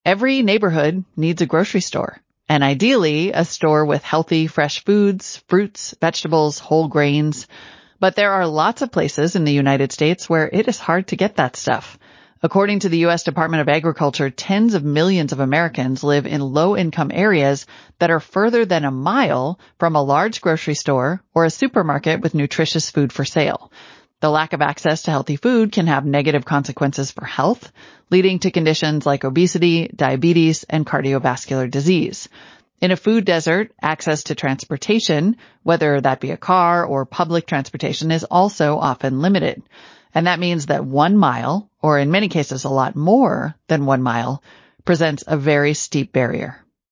Every neighborhood needs a grocery store, and ideally a store with healthy, fresh foods, fruits, vegetables, whole grains. But there are lots of places in the United States where it is hard to get that stuff. According to the U.S. Department of Agriculture, tens of millions of Americans live in low-income areas that are further than a mile from a large grocery store or a supermarket with nutritious food for sale. The lack of access to healthy food can have negative consequences for health, leading to conditions like obesity, diabetes, and cardiovascular disease. In a food desert, access to transportation, whether that be a car or public transportation, is also often limited. And that means that 1 mile, or in many cases a lot more than 1 mile, presents a very steep barrier.